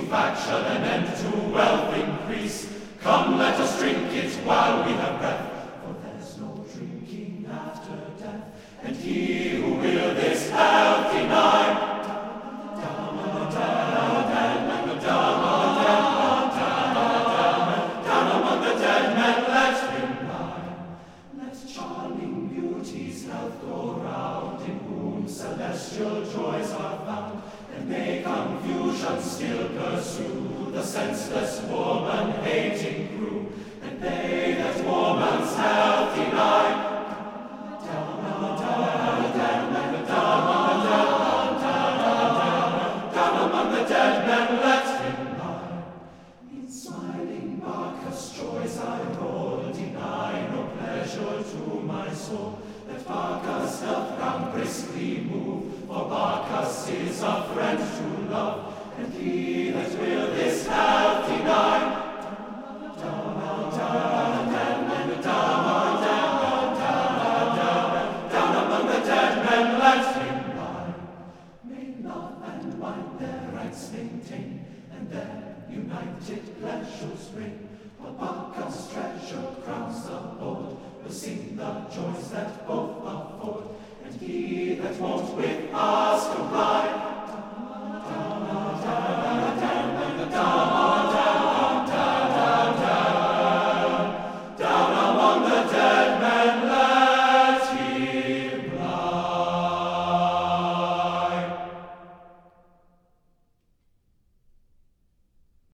faction and end to wealth increase. Come, let us drink it while we have breath, for there's no drinking after death. And he who will this health deny, down among the dead men let him lie. Let charming beauty's health go round, in whom celestial joys are found. And may confusion still pursue the senseless woman-hating crew. And they that woman's health deny, down among the dead men let him lie. In smiling Bacchus' joys I roll, deny no pleasure to my soul. Let Bacchus' health round briskly move, for Bacchus is a friend to love, and he that will this have